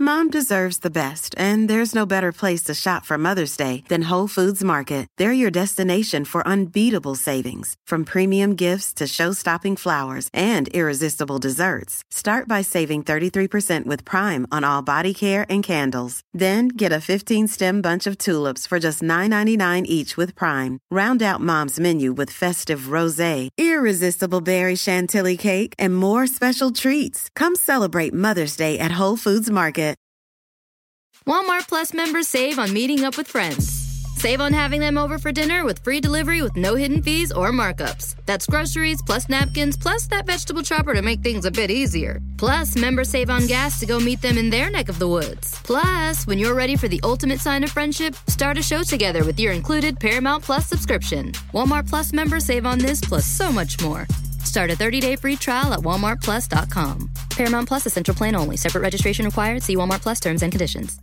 Mom deserves the best, and there's no better place to shop for Mother's Day than Whole Foods Market. They're your destination for unbeatable savings, from premium gifts to show-stopping flowers and irresistible desserts. Start by saving 33% with Prime on all body care and candles. Then get a 15-stem bunch of tulips for just $9.99 each with Prime. Round out Mom's menu with festive rosé, irresistible berry chantilly cake, and more special treats. Come celebrate Mother's Day at Whole Foods Market. Walmart Plus members save on meeting up with friends. Save on having them over for dinner with free delivery with no hidden fees or markups. That's groceries, plus napkins, plus that vegetable chopper to make things a bit easier. Plus, members save on gas to go meet them in their neck of the woods. Plus, when you're ready for the ultimate sign of friendship, start a show together with your included Paramount Plus subscription. Walmart Plus members save on this plus so much more. Start a 30-day free trial at walmartplus.com. Paramount Plus Essential Plan only. Separate registration required. See Walmart Plus terms and conditions.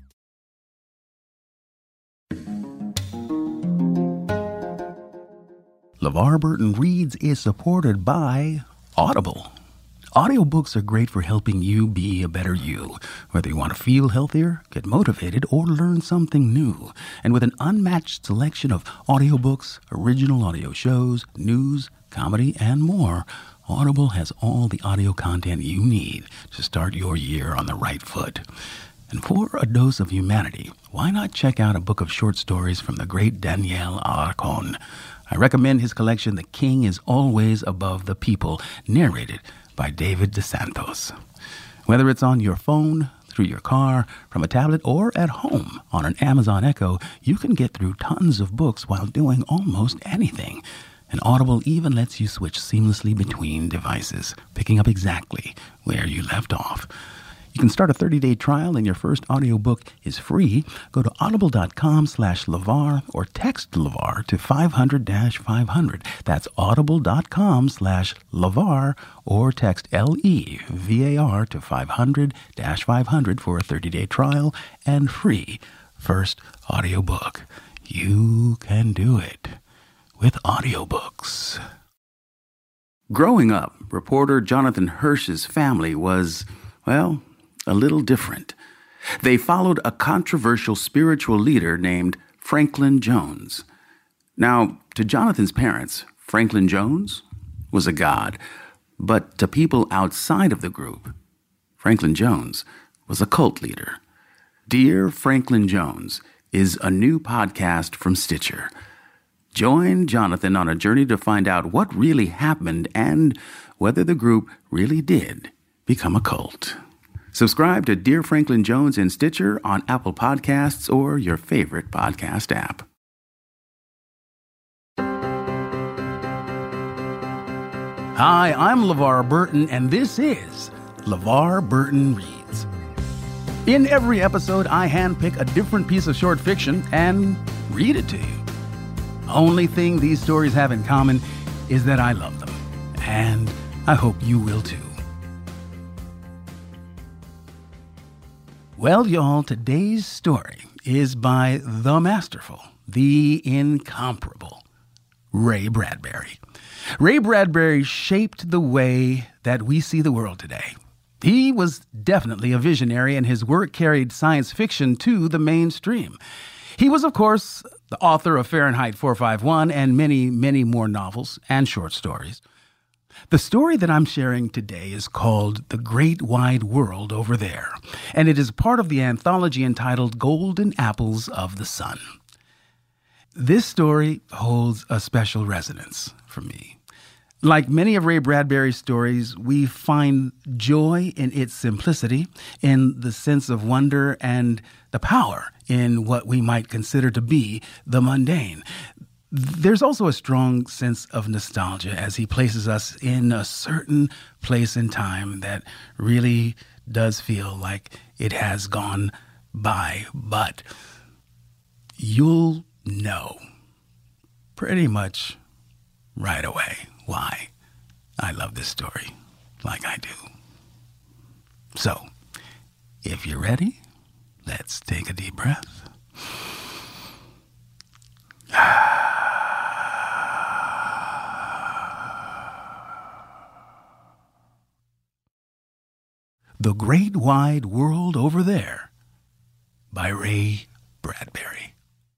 LeVar Burton Reads is supported by Audible. Audiobooks are great for helping you be a better you, whether you want to feel healthier, get motivated, or learn something new. And with an unmatched selection of audiobooks, original audio shows, news, comedy, and more, Audible has all the audio content you need to start your year on the right foot. And for a dose of humanity, why not check out a book of short stories from the great Daniel Alarcón? I recommend his collection, The King is Always Above the People, narrated by David DeSantos. Whether it's on your phone, through your car, from a tablet, or at home on an Amazon Echo, you can get through tons of books while doing almost anything. And Audible even lets you switch seamlessly between devices, picking up exactly where you left off. You can start a 30-day trial and your first audiobook is free. Go to audible.com/LeVar or text LeVar to 500-500. That's audible.com/LeVar or text LEVAR to 500-500 for a 30-day trial and free first audiobook. You can do it with audiobooks. Growing up, reporter Jonathan Hirsch's family was, well, a little different. They followed a controversial spiritual leader named Franklin Jones. Now, to Jonathan's parents, Franklin Jones was a god, but to people outside of the group, Franklin Jones was a cult leader. Dear Franklin Jones is a new podcast from Stitcher. Join Jonathan on a journey to find out what really happened and whether the group really did become a cult. Subscribe to Dear Franklin Jones in Stitcher on Apple Podcasts or your favorite podcast app. Hi, I'm LeVar Burton, and this is LeVar Burton Reads. In every episode, I handpick a different piece of short fiction and read it to you. The only thing these stories have in common is that I love them, and I hope you will too. Well, y'all, today's story is by the masterful, the incomparable Ray Bradbury. Ray Bradbury shaped the way that we see the world today. He was definitely a visionary, and his work carried science fiction to the mainstream. He was, of course, the author of Fahrenheit 451 and many, many more novels and short stories. The story that I'm sharing today is called The Great Wide World Over There, and it is part of the anthology entitled Golden Apples of the Sun. This story holds a special resonance for me. Like many of Ray Bradbury's stories, we find joy in its simplicity, in the sense of wonder and the power in what we might consider to be the mundane. There's also a strong sense of nostalgia as he places us in a certain place in time that really does feel like it has gone by. But you'll know pretty much right away why I love this story like I do. So, if you're ready, let's take a deep breath. The Great Wide World Over There by Ray Bradbury.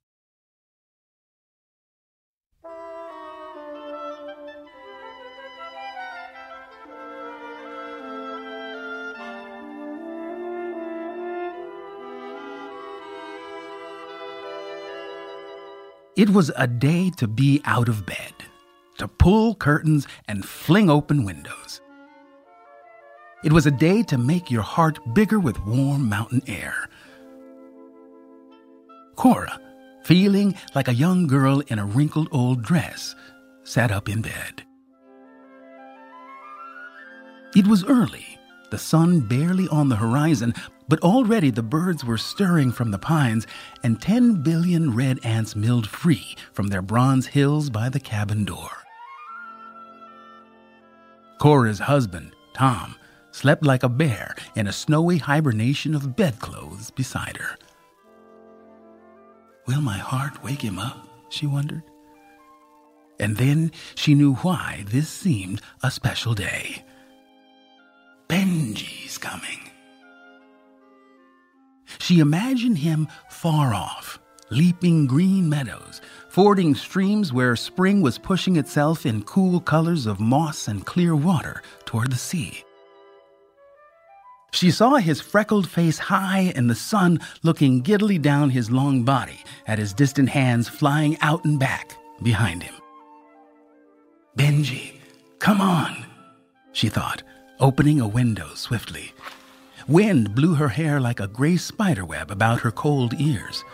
It was a day to be out of bed, to pull curtains and fling open windows. It was a day to make your heart bigger with warm mountain air. Cora, feeling like a young girl in a wrinkled old dress, sat up in bed. It was early, the sun barely on the horizon, but already the birds were stirring from the pines, and 10 billion red ants milled free from their bronze hills by the cabin door. Cora's husband, Tom, slept like a bear in a snowy hibernation of bedclothes beside her. Will my heart wake him up? She wondered. And then she knew why this seemed a special day. Benji's coming. She imagined him far off, leaping green meadows, fording streams where spring was pushing itself in cool colors of moss and clear water toward the sea. She saw his freckled face high in the sun, looking giddily down his long body at his distant hands flying out and back behind him. Benji, come on, she thought, opening a window swiftly. Wind blew her hair like a gray spiderweb about her cold ears.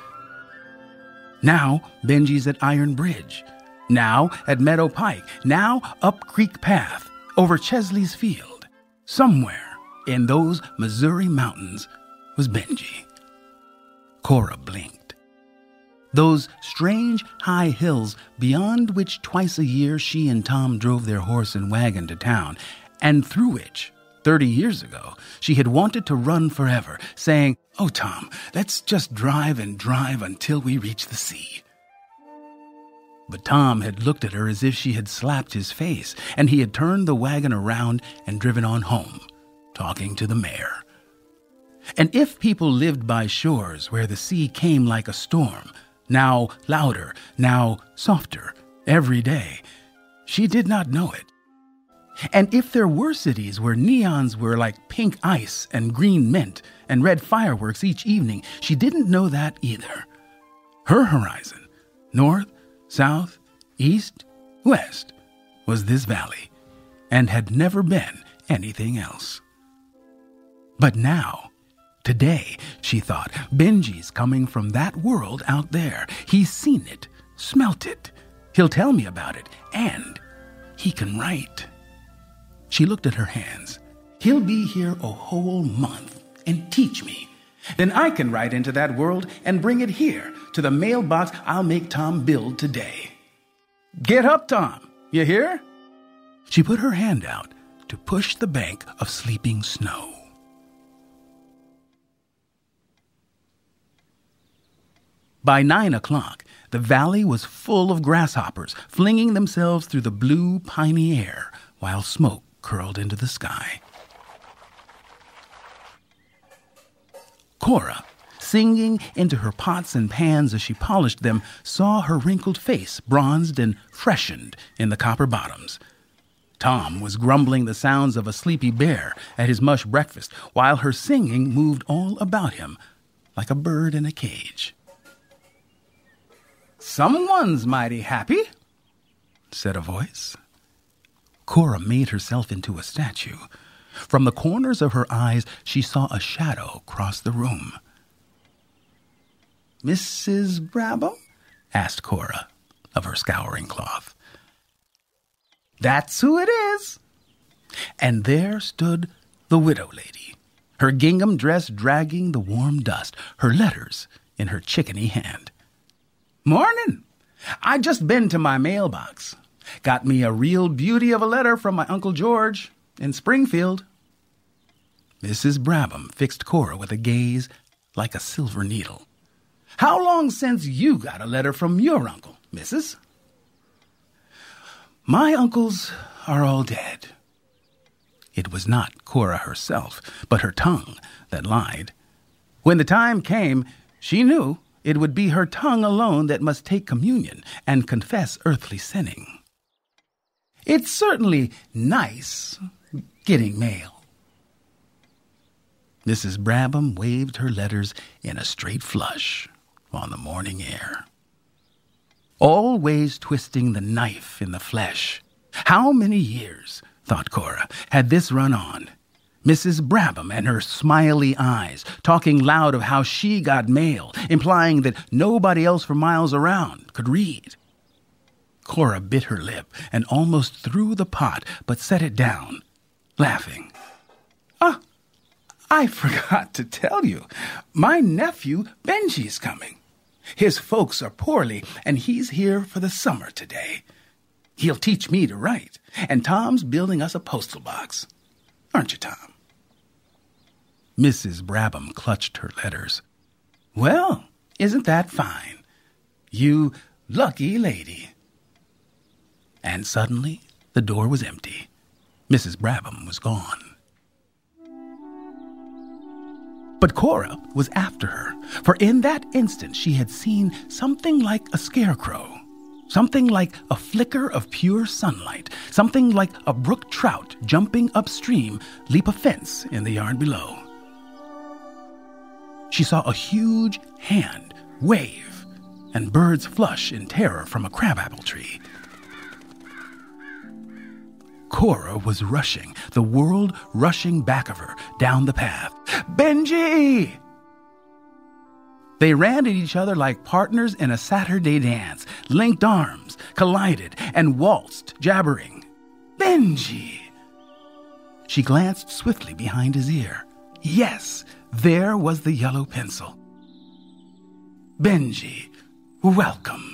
Now Benji's at Iron Bridge. Now at Meadow Pike. Now up Creek Path, over Chesley's Field. Somewhere in those Missouri mountains was Benji. Cora blinked. Those strange high hills beyond which twice a year she and Tom drove their horse and wagon to town, and through which 30 years ago, she had wanted to run forever, saying, "Oh, Tom, let's just drive and drive until we reach the sea." But Tom had looked at her as if she had slapped his face, and he had turned the wagon around and driven on home, talking to the mare. And if people lived by shores where the sea came like a storm, now louder, now softer, every day, she did not know it. And if there were cities where neons were like pink ice and green mint and red fireworks each evening, she didn't know that either. Her horizon, north, south, east, west, was this valley, and had never been anything else. But now, today, she thought, Benji's coming from that world out there. He's seen it, smelt it. He'll tell me about it, and he can write. She looked at her hands. He'll be here a whole month and teach me. Then I can write into that world and bring it here to the mailbox I'll make Tom build today. Get up, Tom. You hear? She put her hand out to push the bank of sleeping snow. By 9 o'clock, the valley was full of grasshoppers flinging themselves through the blue, piney air while smoke curled into the sky. Cora, singing into her pots and pans as she polished them, saw her wrinkled face bronzed and freshened in the copper bottoms. Tom was grumbling the sounds of a sleepy bear at his mush breakfast, while her singing moved all about him like a bird in a cage. "Someone's mighty happy," said a voice. Cora made herself into a statue. From the corners of her eyes, she saw a shadow cross the room. "Mrs. Brabham?" asked Cora of her scouring cloth. "That's who it is." And there stood the widow lady, her gingham dress dragging the warm dust, her letters in her chickeny hand. "Morning. I just been to my mailbox. Got me a real beauty of a letter from my Uncle George in Springfield." Mrs. Brabham fixed Cora with a gaze like a silver needle. "How long since you got a letter from your uncle, missus?" "My uncles are all dead." It was not Cora herself, but her tongue that lied. When the time came, She knew it would be her tongue alone that must take communion and confess earthly sinning. It's certainly nice getting mail. Mrs. Brabham waved her letters in a straight flush on the morning air. Always twisting the knife in the flesh. How many years, thought Cora, had this run on? Mrs. Brabham and her smiley eyes, talking loud of how she got mail, implying that nobody else for miles around could read. Cora bit her lip and almost threw the pot, but set it down, laughing. I forgot to tell you. My nephew Benji's coming. His folks are poorly, and he's here for the summer today. He'll teach me to write, and Tom's building us a postal box. Aren't you, Tom? Mrs. Brabham clutched her letters. Well, isn't that fine? You lucky lady. And suddenly, the door was empty. Mrs. Brabham was gone. But Cora was after her, for in that instant she had seen something like a scarecrow, something like a flicker of pure sunlight, something like a brook trout jumping upstream leap a fence in the yard below. She saw a huge hand wave and birds flush in terror from a crabapple tree. Cora was rushing, the world rushing back of her down the path. Benji! They ran at each other like partners in a Saturday dance, linked arms, collided, and waltzed, jabbering. Benji! She glanced swiftly behind his ear. Yes, there was the yellow pencil. Benji, welcome.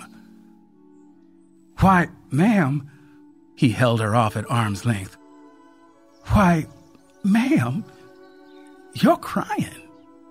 Why, ma'am... He held her off at arm's length. Why, ma'am, you're crying.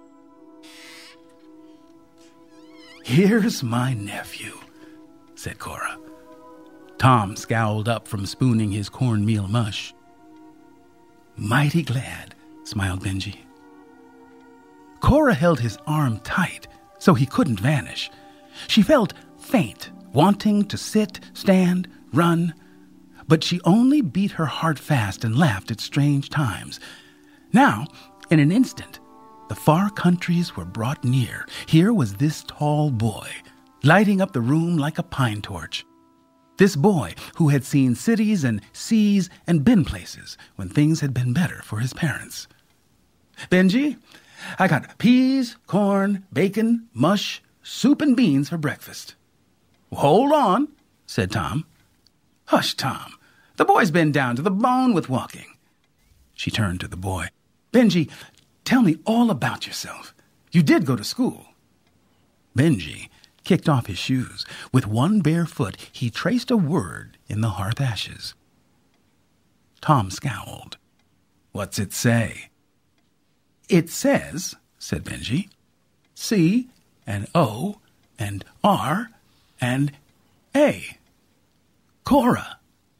Here's my nephew, said Cora. Tom scowled up from spooning his cornmeal mush. Mighty glad, smiled Benji. Cora held his arm tight so he couldn't vanish. She felt faint, wanting to sit, stand, run, but she only beat her heart fast and laughed at strange times. Now, in an instant, the far countries were brought near. Here was this tall boy, lighting up the room like a pine torch. This boy who had seen cities and seas and been places when things had been better for his parents. Benji, I got peas, corn, bacon, mush, soup, and beans for breakfast. Hold on, said Tom. Hush, Tom. The boy's been down to the bone with walking. She turned to the boy. Benji, tell me all about yourself. You did go to school. Benji kicked off his shoes. With one bare foot, he traced a word in the hearth ashes. Tom scowled. What's it say? It says, said Benji, C and O and R and A. Cora.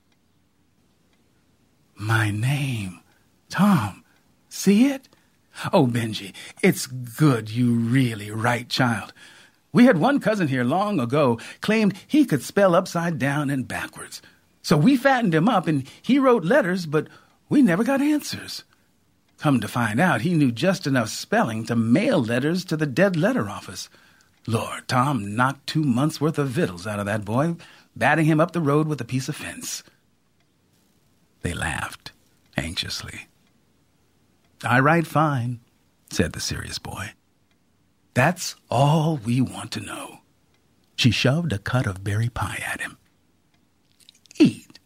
My name, Tom. See it? Oh, Benji, it's good you really right, child. We had one cousin here long ago claimed he could spell upside down and backwards. So we fattened him up and he wrote letters, but we never got answers. Come to find out, he knew just enough spelling to mail letters to the dead letter office. Lord, Tom knocked 2 months' worth of victuals out of that boy, batting him up the road with a piece of fence. They laughed anxiously. I write fine, said the serious boy. That's all we want to know. She shoved a cut of berry pie at him. Eat.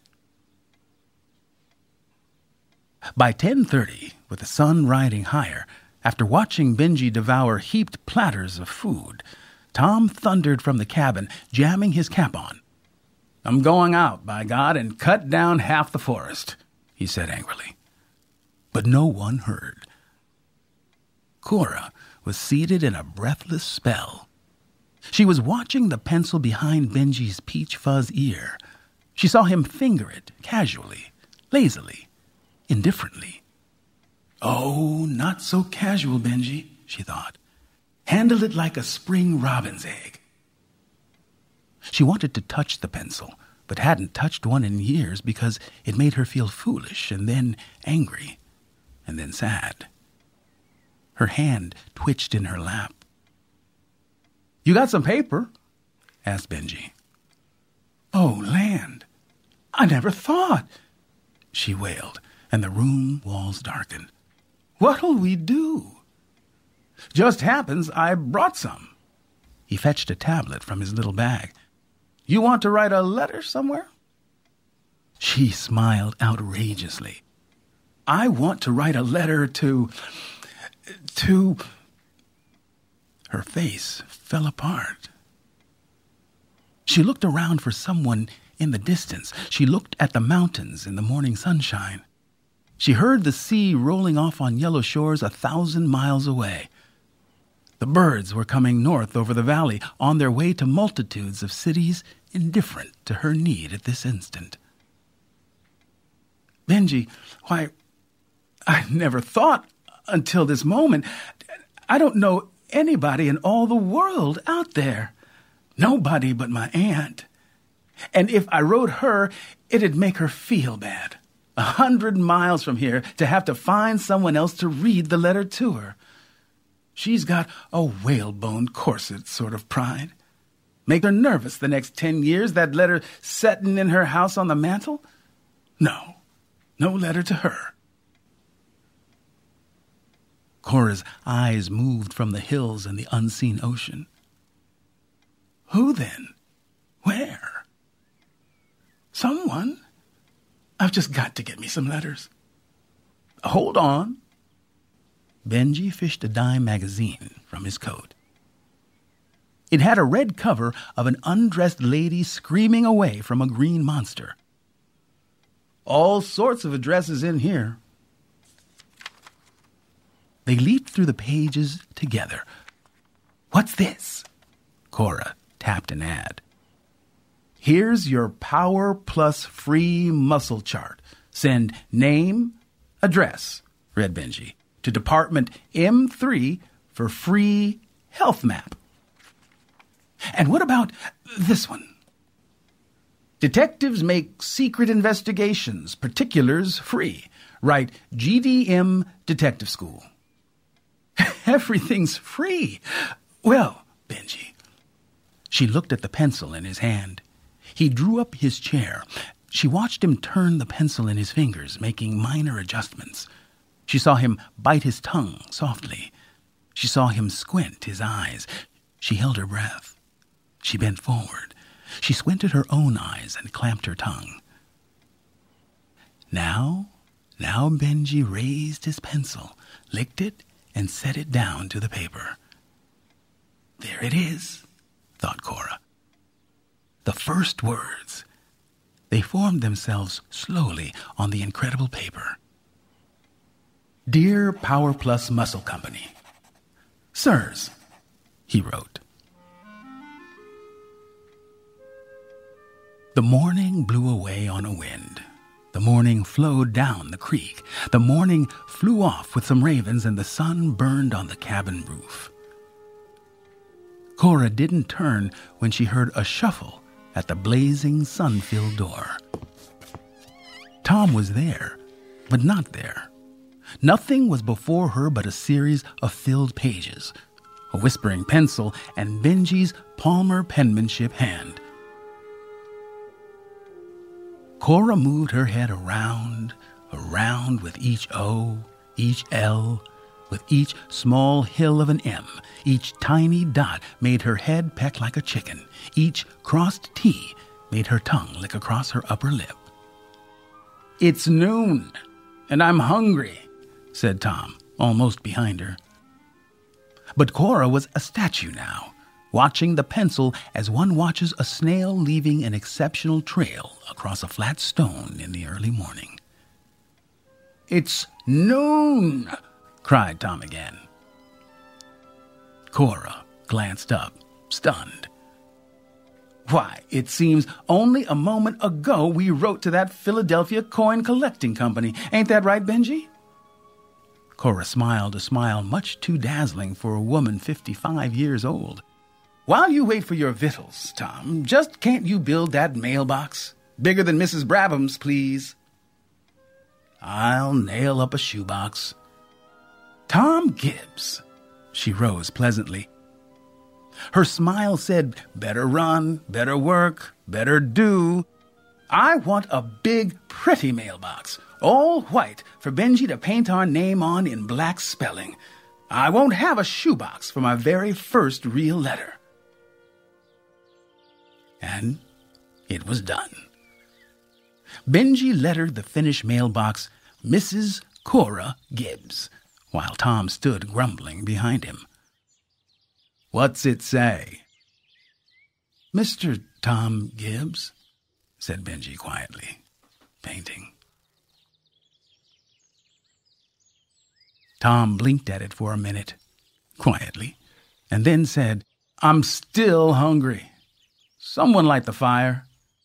By 10:30, with the sun riding higher, after watching Benji devour heaped platters of food, Tom thundered from the cabin, jamming his cap on. I'm going out, by God, and cut down half the forest, he said angrily. But no one heard. Cora was seated in a breathless spell. She was watching the pencil behind Benji's peach fuzz ear. She saw him finger it casually, lazily, indifferently. Oh, not so casual, Benji, she thought. Handle it like a spring robin's egg. She wanted to touch the pencil, but hadn't touched one in years because it made her feel foolish and then angry and then sad. Her hand twitched in her lap. "You got some paper?" asked Benji. "Oh, land! I never thought!" she wailed, and the room walls darkened. "What'll we do?" "Just happens I brought some." He fetched a tablet from his little bag. "You want to write a letter somewhere?" She smiled outrageously. "I want to write a letter to... Her face fell apart. She looked around for someone in the distance. She looked at the mountains in the morning sunshine. She heard the sea rolling off on yellow shores 1,000 miles away. The birds were coming north over the valley on their way to multitudes of cities indifferent to her need at this instant. "Benji, why, I never thought until this moment. I don't know anybody in all the world out there. Nobody but my aunt. And if I wrote her, it'd make her feel bad. 100 miles from here to have to find someone else to read the letter to her. She's got a whalebone corset sort of pride. Make her nervous the next 10 years, that letter setting in her house on the mantel? No letter to her." Cora's eyes moved from the hills and the unseen ocean. "Who then? Where?" "Someone. I've just got to get me some letters." "Hold on." Benji fished a dime magazine from his coat. It had a red cover of an undressed lady screaming away from a green monster. "All sorts of addresses in here." They leaped through the pages together. "What's this?" Cora tapped an ad. "Here's your Power Plus free muscle chart. Send name, address," read Benji, "to Department M3 for free health map." "And what about this one? Detectives make secret investigations, particulars free. Write GDM Detective School." "Everything's free. Well, Benji." She looked at the pencil in his hand. He drew up his chair. She watched him turn the pencil in his fingers, making minor adjustments. She saw him bite his tongue softly. She saw him squint his eyes. She held her breath. She bent forward. She squinted her own eyes and clamped her tongue. Now Benji raised his pencil, licked it, and set it down to the paper. "There it is," thought Cora. The first words. They formed themselves slowly on the incredible paper. "Dear Power Plus Muscle Company. Sirs," he wrote. The morning blew away on a wind. The morning flowed down the creek. The morning flew off with some ravens, and the sun burned on the cabin roof. Cora didn't turn when she heard a shuffle at the blazing, sun-filled door. Tom was there, but not there. Nothing was before her but a series of filled pages, a whispering pencil, and Benji's Palmer penmanship hand. Cora moved her head around with each O, each L, with each small hill of an M. Each tiny dot made her head peck like a chicken. Each crossed T made her tongue lick across her upper lip. "It's noon, and I'm hungry," said Tom, almost behind her. But Cora was a statue now, watching the pencil as one watches a snail leaving an exceptional trail across a flat stone in the early morning. "It's noon!" cried Tom again. Cora glanced up, stunned. "Why, it seems only a moment ago we wrote to that Philadelphia coin collecting company. Ain't that right, Benji?" Cora smiled a smile much too dazzling for a woman 55 years old. "While you wait for your victuals, Tom, just can't you build that mailbox? Bigger than Mrs. Brabham's, please." "I'll nail up a shoebox." "Tom Gibbs." She rose pleasantly. Her smile said, "Better run, better work, better do. I want a big, pretty mailbox, all white, for Benji to paint our name on in black spelling. I won't have a shoebox for my very first real letter." And it was done. Benji lettered the finished mailbox Mrs. Cora Gibbs, while Tom stood grumbling behind him. "What's it say?" "Mr. Tom Gibbs," said Benji quietly, painting. Tom blinked at it for a minute, quietly, and then said, "I'm still hungry. Someone light the fire."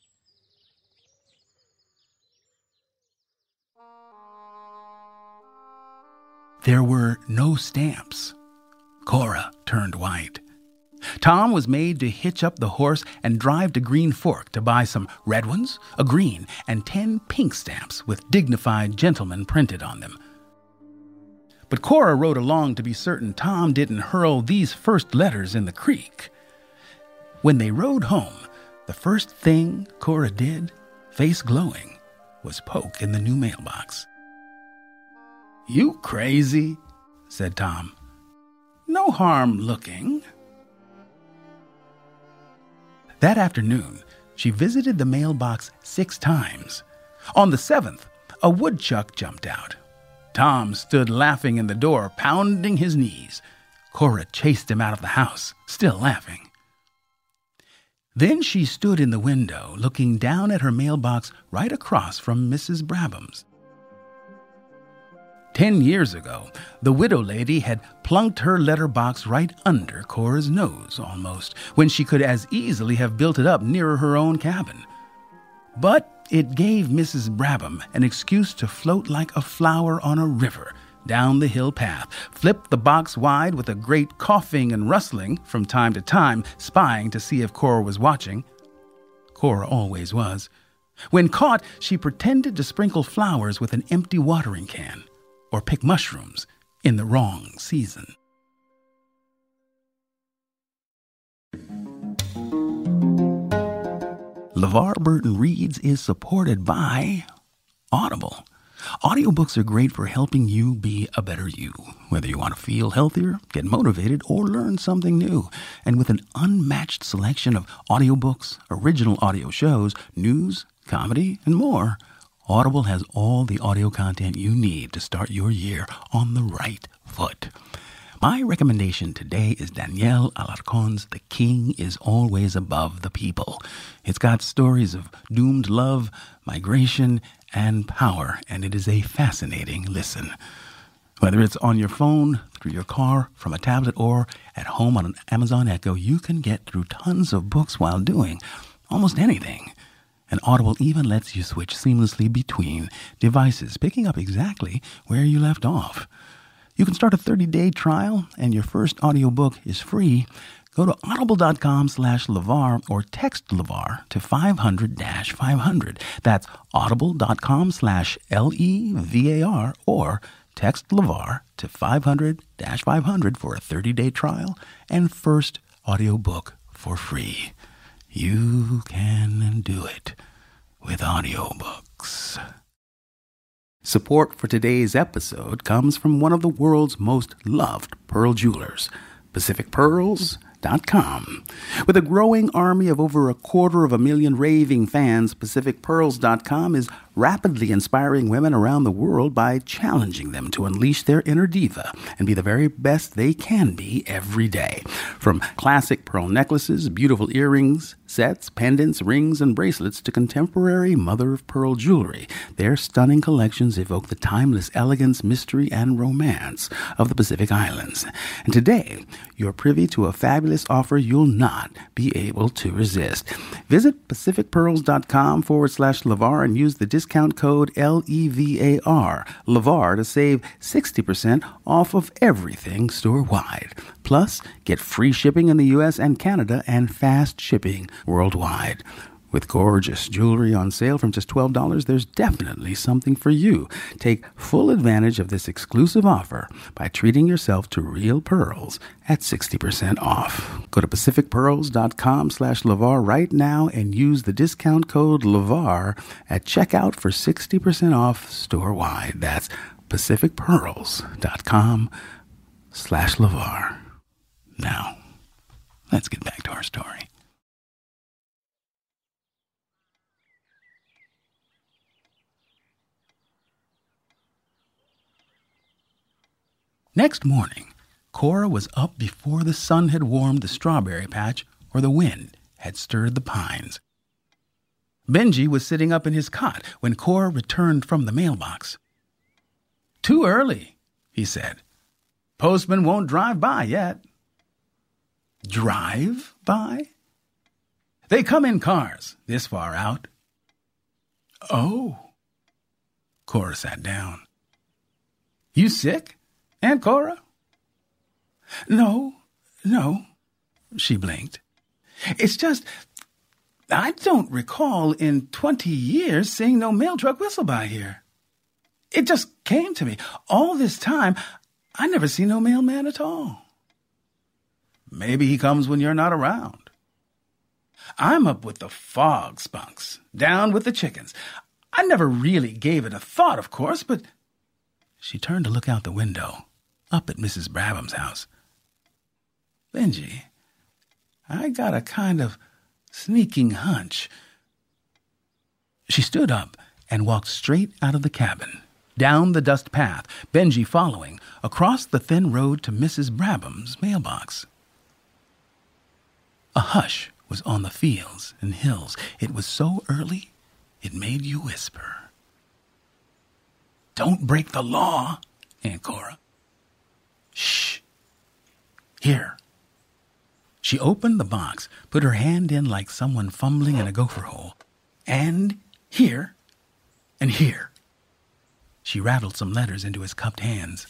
There were no stamps. Cora turned white. Tom was made to hitch up the horse and drive to Green Fork to buy some red ones, a green, and 10 pink stamps with dignified gentlemen printed on them. But Cora rode along to be certain Tom didn't hurl these first letters in the creek. When they rode home, the first thing Cora did, face glowing, was poke in the new mailbox. "You crazy?" said Tom. "No harm looking." That afternoon, she visited the mailbox 6 times. On the 7th, a woodchuck jumped out. Tom stood laughing in the door, pounding his knees. Cora chased him out of the house, still laughing. Then she stood in the window, looking down at her mailbox right across from Mrs. Brabham's. 10 years ago, the widow lady had plunked her letterbox right under Cora's nose, almost, when she could as easily have built it up nearer her own cabin. But it gave Mrs. Brabham an excuse to float like a flower on a river down the hill path, flip the box wide with a great coughing and rustling from time to time, spying to see if Cora was watching. Cora always was. When caught, she pretended to sprinkle flowers with an empty watering can, or pick mushrooms in the wrong season. LeVar Burton Reads is supported by Audible. Audiobooks are great for helping you be a better you, whether you want to feel healthier, get motivated, or learn something new. And with an unmatched selection of audiobooks, original audio shows, news, comedy, and more, Audible has all the audio content you need to start your year on the right foot. My recommendation today is Danielle Alarcon's The King is Always Above the People. It's got stories of doomed love, migration, and power, and it is a fascinating listen. Whether it's on your phone, through your car, from a tablet, or at home on an Amazon Echo, you can get through tons of books while doing almost anything. And Audible even lets you switch seamlessly between devices, picking up exactly where you left off. You can start a 30-day trial, and your first audiobook is free. Go to audible.com/LeVar or text LeVar to 500-500. That's audible.com/LEVAR or text LeVar to 500-500 for a 30-day trial and first audiobook for free. You can do it with audiobooks. Support for today's episode comes from one of the world's most loved pearl jewelers, PacificPearls.com. With a growing army of over 250,000 raving fans, PacificPearls.com is rapidly inspiring women around the world by challenging them to unleash their inner diva and be the very best they can be every day. From classic pearl necklaces, beautiful earrings, sets, pendants, rings, and bracelets to contemporary mother-of-pearl jewelry, their stunning collections evoke the timeless elegance, mystery, and romance of the Pacific Islands. And today, you're privy to a fabulous offer you'll not be able to resist. Visit PacificPearls.com/LeVar and use the discount discount code LEVAR, LEVAR, to save 60% off of everything store-wide. Plus, get free shipping in the U.S. and Canada and fast shipping worldwide. With gorgeous jewelry on sale from just $12, there's definitely something for you. Take full advantage of this exclusive offer by treating yourself to real pearls at 60% off. Go to pacificpearls.com/LeVar right now and use the discount code LeVar at checkout for 60% off store-wide. That's pacificpearls.com/LeVar. Now, let's get back to our story. Next morning, Cora was up before the sun had warmed the strawberry patch or the wind had stirred the pines. Benji was sitting up in his cot when Cora returned from the mailbox. "Too early," he said. "Postman won't drive by yet." "Drive by?" "They come in cars this far out." "Oh." Cora sat down. "You sick, Aunt Cora?" No, she blinked. "It's just, I don't recall in 20 years seeing no mail truck whistle by here. It just came to me. All this time, I never see no mailman at all." "Maybe he comes when you're not around." "I'm up with the fog spunks, down with the chickens. I never really gave it a thought, of course, but—" She turned to look out the window, up at Mrs. Brabham's house. "Benji, I got a kind of sneaking hunch." She stood up and walked straight out of the cabin, down the dust path, Benji following, across the thin road to Mrs. Brabham's mailbox. A hush was on the fields and hills. It was so early, it made you whisper. "Don't break the law, Aunt Cora." "Shh. Here." She opened the box, put her hand in like someone fumbling in a gopher hole. "And here, and here." She rattled some letters into his cupped hands.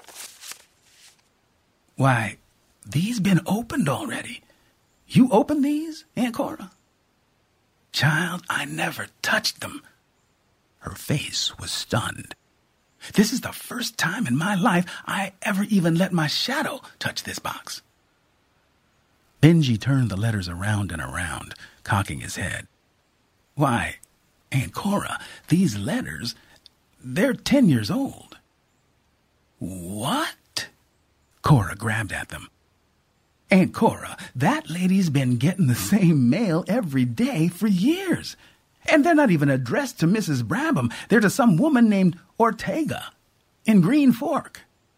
"Why, these been opened already. You opened these, Aunt Cora?" "Child, I never touched them." Her face was stunned. "This is the first time in my life I ever even let my shadow touch this box." Benji turned the letters around and around, cocking his head. "Why, Aunt Cora, these letters, they're 10 years old." "What?" Cora grabbed at them. "Aunt Cora, that lady's been getting the same mail every day for years. And they're not even addressed to Mrs. Brabham. They're to some woman named Ortega in Green Fork."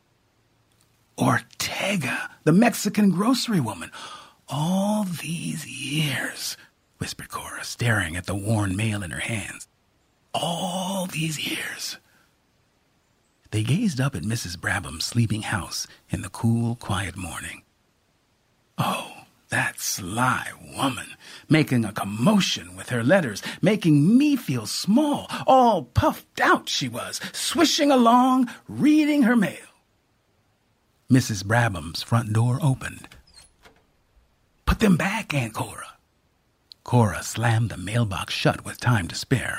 "Ortega, the Mexican grocery woman. All these years," whispered Cora, staring at the worn mail in her hands. "All these years." They gazed up at Mrs. Brabham's sleeping house in the cool, quiet morning. "Oh, that sly woman, making a commotion with her letters, making me feel small. All puffed out she was, swishing along, reading her mail." Mrs. Brabham's front door opened. "Put them back, Aunt Cora." Cora slammed the mailbox shut with time to spare.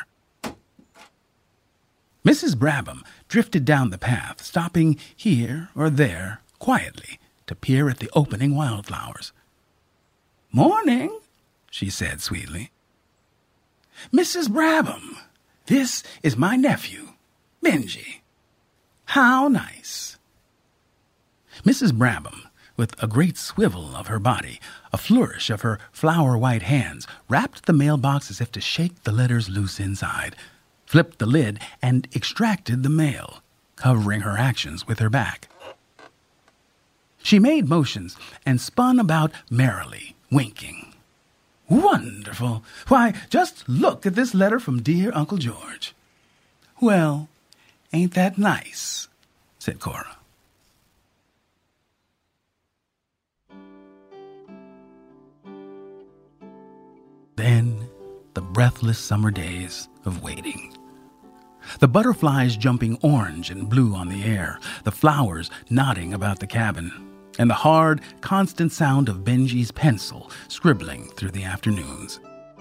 Mrs. Brabham drifted down the path, stopping here or there, quietly, to peer at the opening wildflowers. "Morning," she said sweetly. "Mrs. Brabham, this is my nephew, Benji. How nice." Mrs. Brabham, with a great swivel of her body, a flourish of her flower-white hands, wrapped the mailbox as if to shake the letters loose inside, flipped the lid, and extracted the mail, covering her actions with her back. She made motions and spun about merrily, winking. "Wonderful! Why, just look at this letter from dear Uncle George." "Well, ain't that nice?" said Cora. Then the breathless summer days of waiting The butterflies jumping orange and blue on the air, the flowers nodding about the cabin, and the hard, constant sound of Benji's pencil scribbling through the afternoons.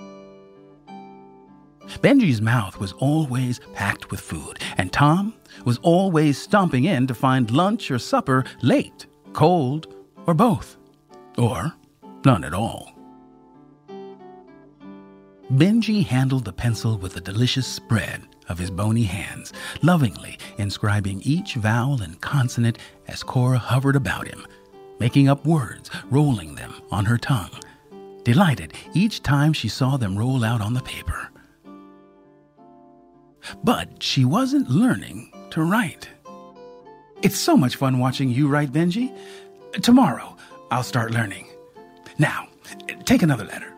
Benji's mouth was always packed with food, and Tom was always stomping in to find lunch or supper late, cold, or both, or none at all. Benji handled the pencil with a delicious spread of his bony hands, lovingly inscribing each vowel and consonant as Cora hovered about him, making up words, rolling them on her tongue, delighted each time she saw them roll out on the paper. But she wasn't learning to write. "It's so much fun watching you write, Benji. Tomorrow, I'll start learning. Now, take another letter."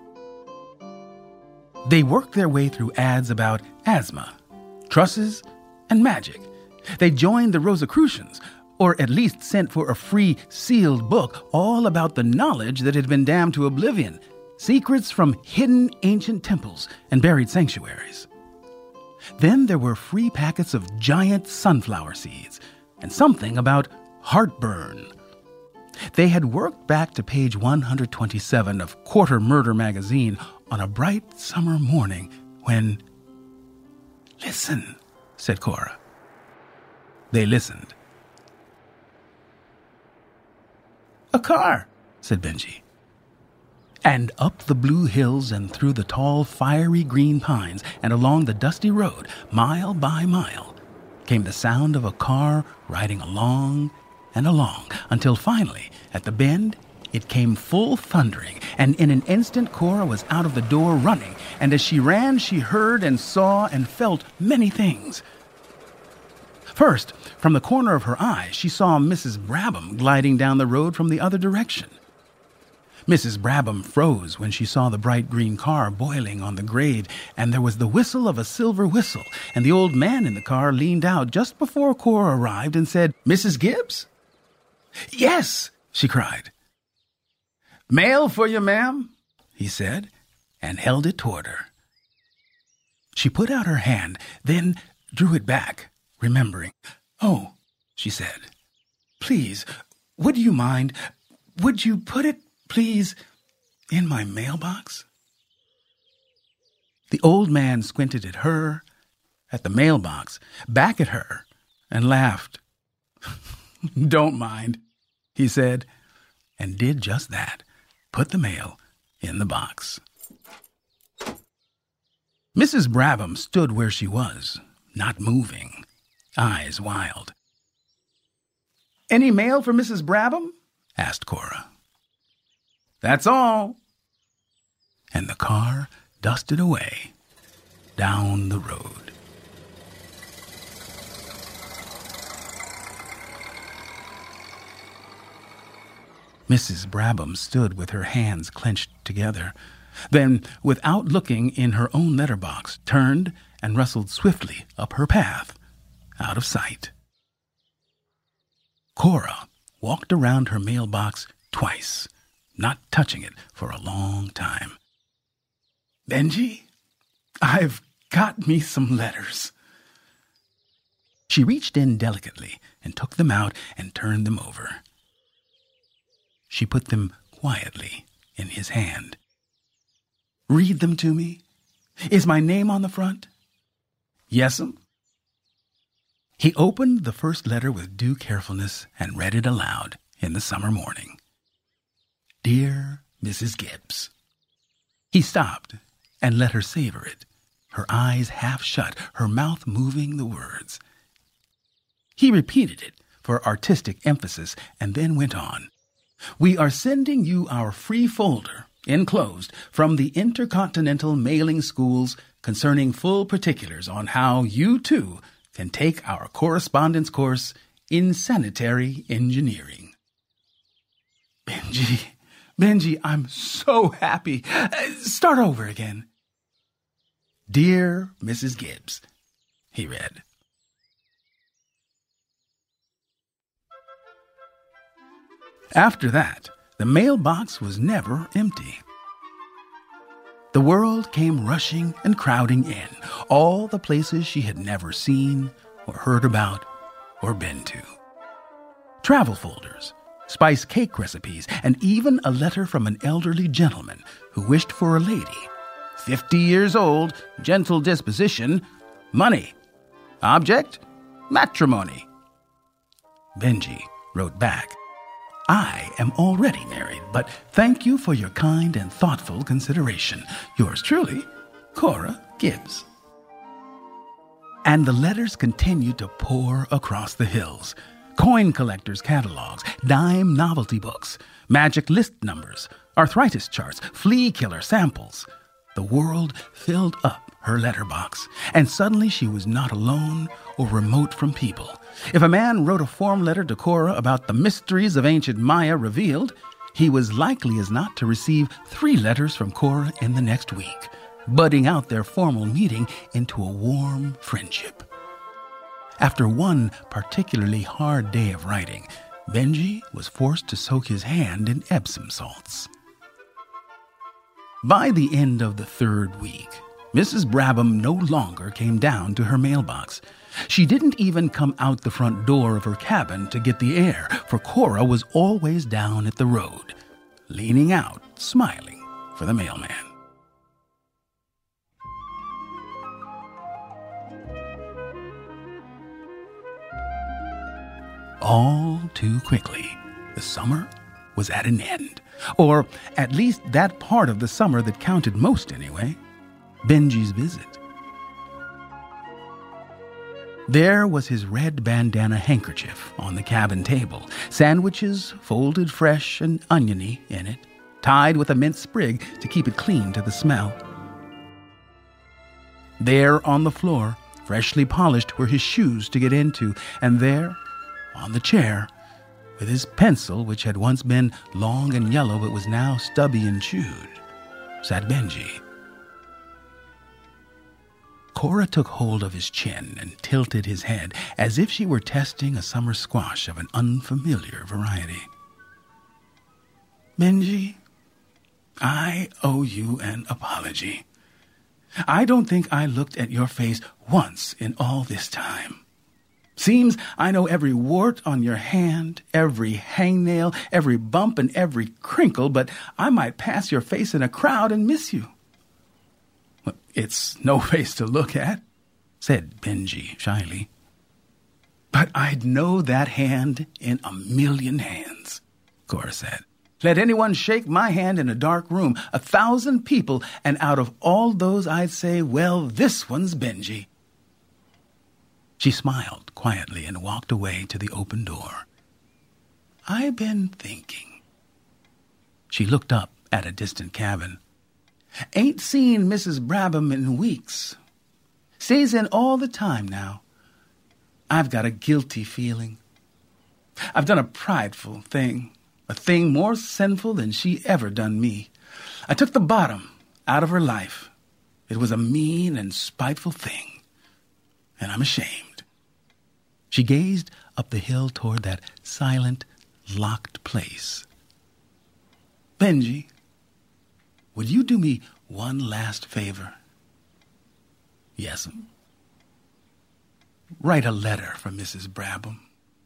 They worked their way through ads about asthma, trusses, and magic. They joined the Rosicrucians, or at least sent for a free, sealed book all about the knowledge that had been damned to oblivion, secrets from hidden ancient temples and buried sanctuaries. Then there were free packets of giant sunflower seeds, and something about heartburn. They had worked back to page 127 of Quarter Murder magazine on a bright summer morning when... "Listen," said Cora. They listened. "A car," said Benji. And up the blue hills and through the tall, fiery green pines and along the dusty road, mile by mile, came the sound of a car riding along and along, until finally, at the bend, it came full thundering, and in an instant Cora was out of the door running, and as she ran she heard and saw and felt many things. First, from the corner of her eye, she saw Mrs. Brabham gliding down the road from the other direction. Mrs. Brabham froze when she saw the bright green car boiling on the grade, and there was the whistle of a silver whistle, and the old man in the car leaned out just before Cora arrived and said, "Mrs. Gibbs?" "Yes," she cried. "Mail for you, ma'am," he said, and held it toward her. She put out her hand, then drew it back, remembering. "Oh," she said, "please, would you mind? Would you put it, please, in my mailbox?" The old man squinted at her, at the mailbox, back at her, and laughed. "Don't mind," he said, and did just that, put the mail in the box. Mrs. Brabham stood where she was, not moving, eyes wild. "Any mail for Mrs. Brabham?" asked Cora. "That's all." And the car dusted away down the road. Mrs. Brabham stood with her hands clenched together, then, without looking in her own letterbox, turned and rustled swiftly up her path, out of sight. Cora walked around her mailbox twice, not touching it for a long time. "Benji, I've got me some letters." She reached in delicately and took them out and turned them over. She put them quietly in his hand. "Read them to me. Is my name on the front?" "Yes'm." He opened the first letter with due carefulness and read it aloud in the summer morning. "Dear Mrs. Gibbs." He stopped and let her savor it, her eyes half shut, her mouth moving the words. He repeated it for artistic emphasis and then went on. "We are sending you our free folder, enclosed, from the Intercontinental Mailing Schools concerning full particulars on how you, too, can take our correspondence course in sanitary engineering." Benji, I'm so happy. Start over again." "Dear Mrs. Gibbs," he read. After that, the mailbox was never empty. The world came rushing and crowding in, all the places she had never seen or heard about or been to. Travel folders, spice cake recipes, and even a letter from an elderly gentleman who wished for a lady. 50 years old, gentle disposition, money. Object, matrimony. Benji wrote back, I am already married, but thank you for your kind and thoughtful consideration. Yours truly, Cora Gibbs. And the letters continued to pour across the hills. Coin collectors' catalogs, dime novelty books, magic list numbers, arthritis charts, flea killer samples. The world filled up her letterbox, and suddenly she was not alone or remote from people. If a man wrote a form letter to Cora about the mysteries of ancient Maya revealed, he was likely as not to receive 3 letters from Cora in the next week, budding out their formal meeting into a warm friendship. After one particularly hard day of writing, Benji was forced to soak his hand in Epsom salts. By the end of the 3rd week, Mrs. Brabham no longer came down to her mailbox. She didn't even come out the front door of her cabin to get the air, for Cora was always down at the road, leaning out, smiling for the mailman. All too quickly, the summer was at an end. Or at least that part of the summer that counted most anyway, Benji's visit. There was his red bandana handkerchief on the cabin table, sandwiches folded fresh and oniony in it, tied with a mint sprig to keep it clean to the smell. There on the floor, freshly polished, were his shoes to get into, and there, on the chair, with his pencil, which had once been long and yellow but was now stubby and chewed, sat Benji. Cora took hold of his chin and tilted his head as if she were testing a summer squash of an unfamiliar variety. Benji, I owe you an apology. I don't think I looked at your face once in all this time. Seems I know every wart on your hand, every hangnail, every bump, and every crinkle, but I might pass your face in a crowd and miss you. It's no face to look at, said Benji shyly. But I'd know that hand in a million hands, Cora said. Let anyone shake my hand in a dark room, 1,000 people, and out of all those I'd say, well, this one's Benji. She smiled quietly and walked away to the open door. I've been thinking. She looked up at a distant cabin. Ain't seen Mrs. Brabham in weeks. Stays in all the time now. I've got a guilty feeling. I've done a prideful thing, a thing more sinful than she ever done me. I took the bottom out of her life. It was a mean and spiteful thing, and I'm ashamed. She gazed up the hill toward that silent, locked place. Benji, would you do me one last favor? Yes'm. Write a letter for Mrs. Brabham.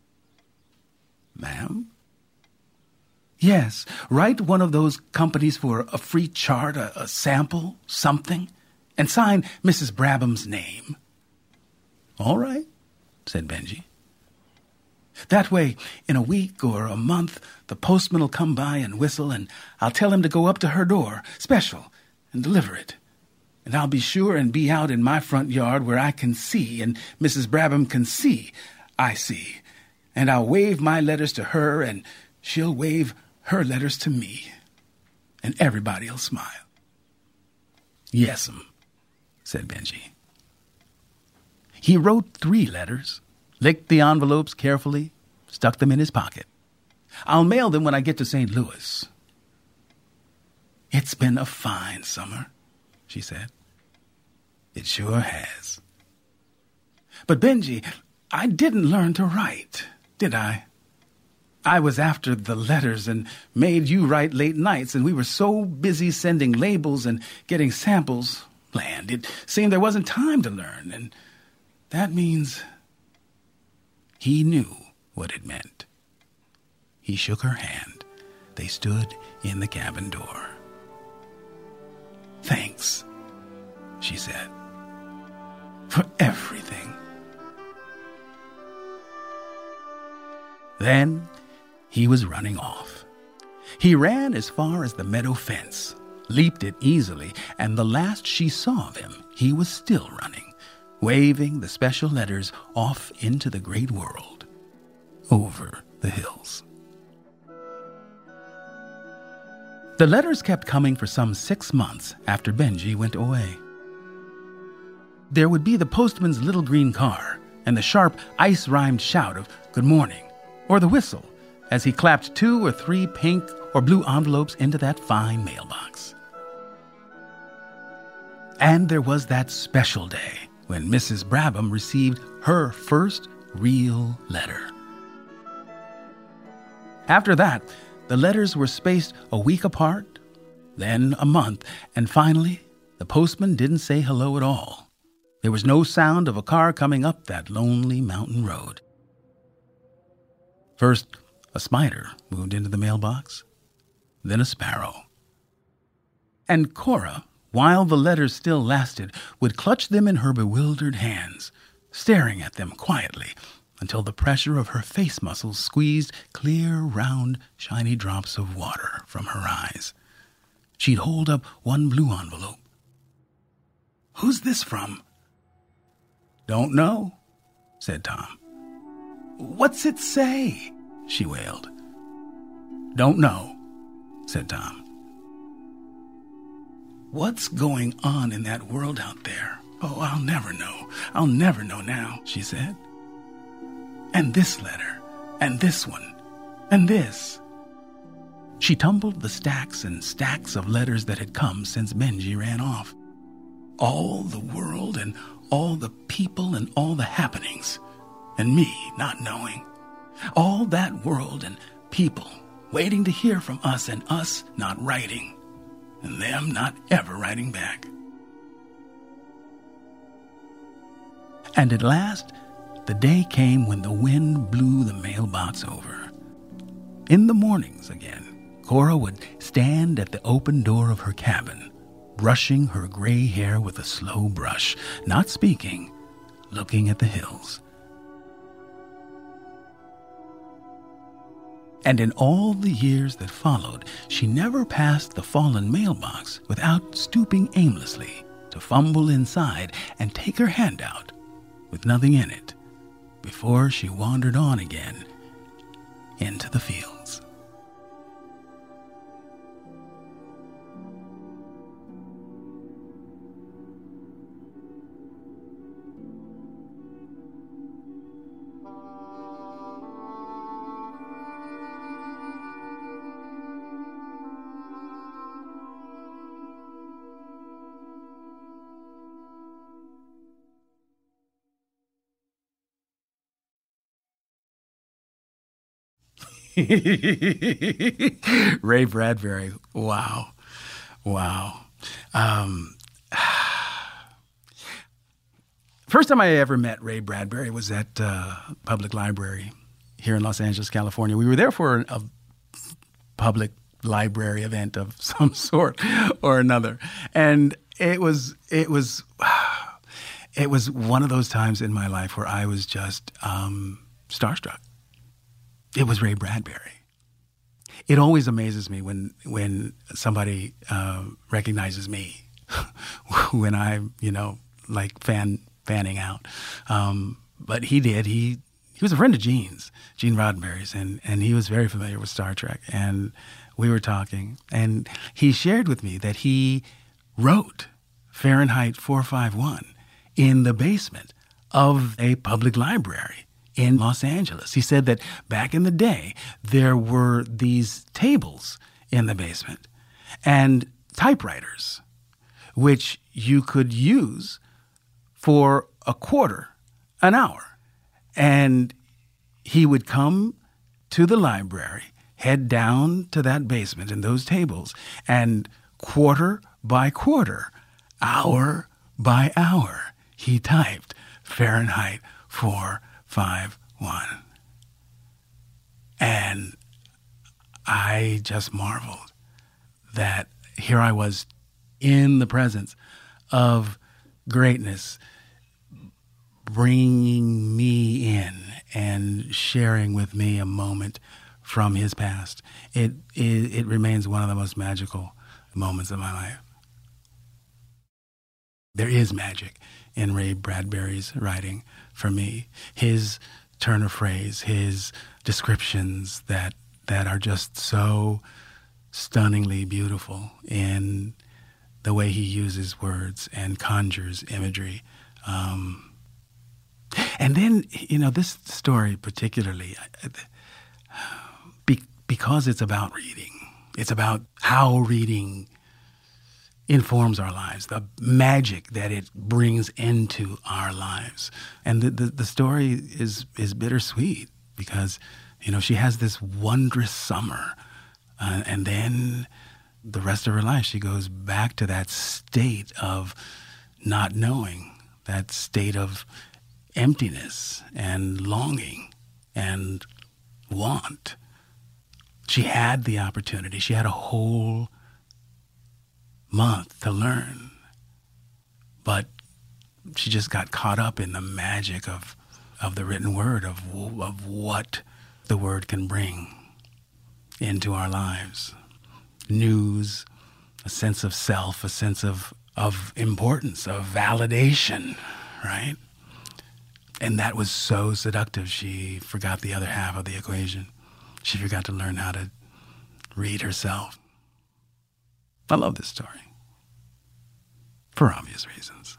Ma'am? Yes, write one of those companies for a free chart, a sample, something, and sign Mrs. Brabham's name. All right, said Benji. That way, in a week or a month, the postman will come by and whistle, and I'll tell him to go up to her door, special, and deliver it. And I'll be sure and be out in my front yard where I can see, and Mrs. Brabham can see I see. And I'll wave my letters to her, and she'll wave her letters to me. And everybody'll smile. Yes'm, said Benji. He wrote 3 letters, licked the envelopes carefully, stuck them in his pocket. I'll mail them when I get to St. Louis. It's been a fine summer, she said. It sure has. But Benji, I didn't learn to write, did I? I was after the letters and made you write late nights, and we were so busy sending labels and getting samples. Land, it seemed there wasn't time to learn, and that means he knew what it meant. He shook her hand. They stood in the cabin door. Thanks, she said, for everything. Then he was running off. He ran as far as the meadow fence, leaped it easily, and the last she saw of him, he was still running, waving the special letters off into the great world, over the hills. The letters kept coming for some 6 months after Benji went away. There would be the postman's little green car, and the sharp, ice-rhymed shout of good morning, or the whistle as he clapped 2 or 3 pink or blue envelopes into that fine mailbox. And there was that special day when Mrs. Brabham received her first real letter. After that, the letters were spaced a week apart, then a month, and finally, the postman didn't say hello at all. There was no sound of a car coming up that lonely mountain road. First, a spider moved into the mailbox, then a sparrow. And Cora, while the letters still lasted, would clutch them in her bewildered hands, staring at them quietly until the pressure of her face muscles squeezed clear, round, shiny drops of water from her eyes. She'd hold up one blue envelope. "Who's this from?" "Don't know," said Tom. "What's it say?" she wailed. "Don't know," said Tom. "What's going on in that world out there? Oh, I'll never know. I'll never know now," she said. "And this letter, and this one, and this." She tumbled the stacks and stacks of letters that had come since Benji ran off. All the world and all the people and all the happenings, and me not knowing. All that world and people waiting to hear from us and us not writing, and them not ever writing back. And at last, the day came when the wind blew the mailbox over. In the mornings again, Cora would stand at the open door of her cabin, brushing her gray hair with a slow brush, not speaking, looking at the hills. And in all the years that followed, she never passed the fallen mailbox without stooping aimlessly to fumble inside and take her hand out, with nothing in it, before she wandered on again into the fields. Ray Bradbury. Wow. First time I ever met Ray Bradbury was at Public Library here in Los Angeles, California. We were there for a public library event of some sort or another. And it was one of those times in my life where I was just starstruck. It was Ray Bradbury. It always amazes me when somebody recognizes me when I'm, like fanning out. But he did. He was a friend of Gene Roddenberry's, and he was very familiar with Star Trek. And we were talking, and he shared with me that he wrote Fahrenheit 451 in the basement of a public library in Los Angeles. He said that back in the day, there were these tables in the basement and typewriters, which you could use for $0.25 an hour. And he would come to the library, head down to that basement and those tables, and quarter by quarter, hour by hour, he typed Fahrenheit 451. And I just marveled that here I was in the presence of greatness, bringing me in and sharing with me a moment from his past. It remains one of the most magical moments of my life. There is magic in Ray Bradbury's writing for me. His turn of phrase, his descriptions that are just so stunningly beautiful in the way he uses words and conjures imagery. And then, this story particularly, because it's about reading, it's about how reading informs our lives, the magic that it brings into our lives. And the story is bittersweet because, she has this wondrous summer, and then the rest of her life she goes back to that state of not knowing, that state of emptiness and longing and want. She had the opportunity. She had a whole month to learn, but she just got caught up in the magic of the written word, of what the word can bring into our lives. News, a sense of self, a sense of importance, of validation, right? And that was so seductive, she forgot the other half of the equation. She forgot to learn how to read herself. I love this story, for obvious reasons.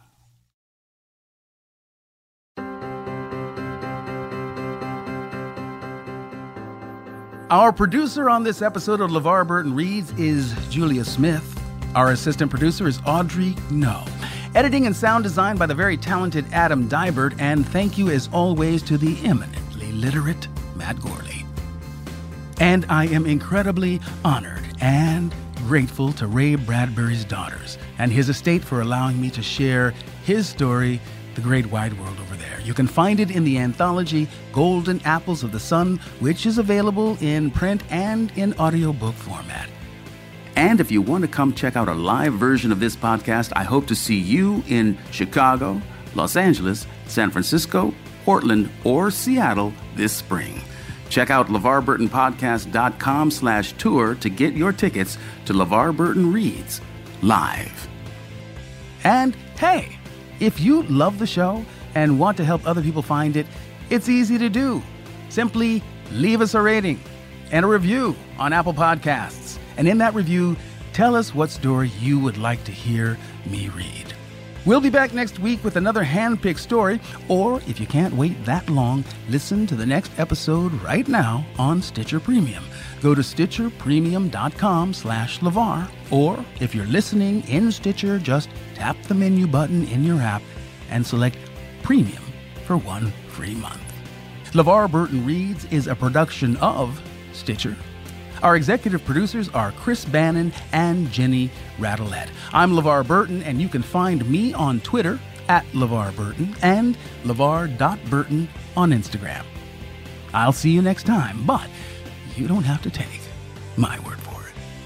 Our producer on this episode of LeVar Burton Reads is Julia Smith. Our assistant producer is Audrey No. Editing and sound design by the very talented Adam Dybert, and thank you as always to the eminently literate Matt Gorley. And I am incredibly honored and grateful to Ray Bradbury's daughters and his estate for allowing me to share his story, The Great Wide World Over There. You can find it in the anthology Golden Apples of the Sun, which is available in print and in audiobook format. And if you want to come check out a live version of this podcast, I hope to see you in Chicago, Los Angeles, San Francisco, Portland, or Seattle this spring. Check out LeVarBurtonPodcast.com/tour to get your tickets to LeVar Burton Reads live. And hey, if you love the show and want to help other people find it, it's easy to do. Simply leave us a rating and a review on Apple Podcasts. And in that review, tell us what story you would like to hear me read. We'll be back next week with another hand-picked story, or if you can't wait that long, listen to the next episode right now on Stitcher Premium. Go to StitcherPremium.com/LeVar, or if you're listening in Stitcher, just tap the menu button in your app and select Premium for 1 free month. LeVar Burton Reads is a production of Stitcher. Our executive producers are Chris Bannon and Jenny Radelet. I'm LeVar Burton, and you can find me on Twitter at LeVar Burton and LeVar.Burton on Instagram. I'll see you next time, but you don't have to take my word for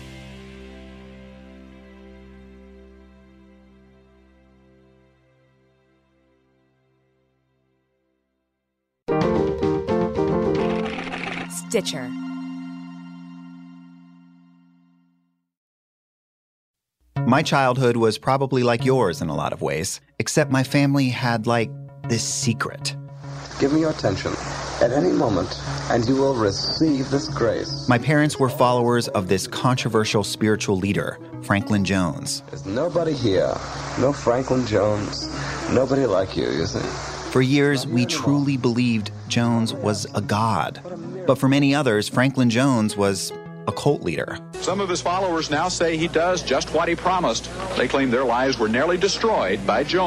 it. Stitcher. My childhood was probably like yours in a lot of ways, except my family had, this secret. Give me your attention at any moment, and you will receive this grace. My parents were followers of this controversial spiritual leader, Franklin Jones. There's nobody here, no Franklin Jones, nobody like you see. For years, we truly believed Jones was a god. But for many others, Franklin Jones was a cult leader. Some of his followers now say he does just what he promised. They claim their lives were nearly destroyed by Jones.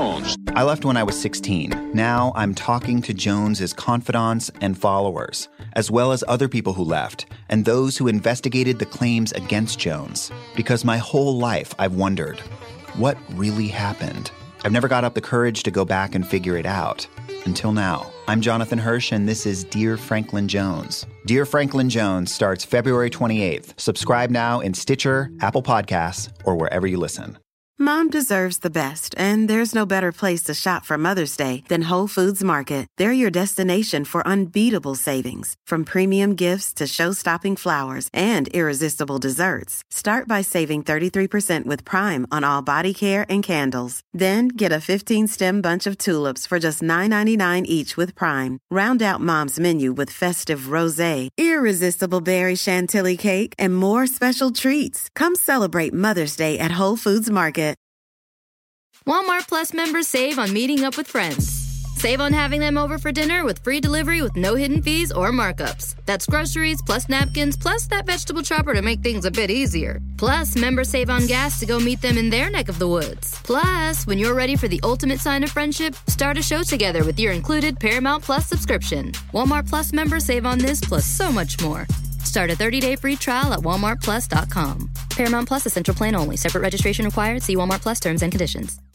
I left when I was 16. Now I'm talking to Jones's confidants and followers, as well as other people who left, and those who investigated the claims against Jones. Because my whole life I've wondered, what really happened? I've never got up the courage to go back and figure it out. Until now. I'm Jonathan Hirsch, and this is Dear Franklin Jones. Dear Franklin Jones starts February 28th. Subscribe now in Stitcher, Apple Podcasts, or wherever you listen. Mom deserves the best, and there's no better place to shop for Mother's Day than Whole Foods Market. They're your destination for unbeatable savings, from premium gifts to show-stopping flowers and irresistible desserts. Start by saving 33% with Prime on all body care and candles. Then get a 15-stem bunch of tulips for just $9.99 each with Prime. Round out Mom's menu with festive rosé, irresistible berry chantilly cake, and more special treats. Come celebrate Mother's Day at Whole Foods Market. Walmart Plus members save on meeting up with friends. Save on having them over for dinner with free delivery with no hidden fees or markups. That's groceries plus napkins plus that vegetable chopper to make things a bit easier. Plus, members save on gas to go meet them in their neck of the woods. Plus, when you're ready for the ultimate sign of friendship, start a show together with your included Paramount Plus subscription. Walmart Plus members save on this plus so much more. Start a 30-day free trial at walmartplus.com. Paramount Plus Essential Plan only. Separate registration required. See Walmart Plus terms and conditions.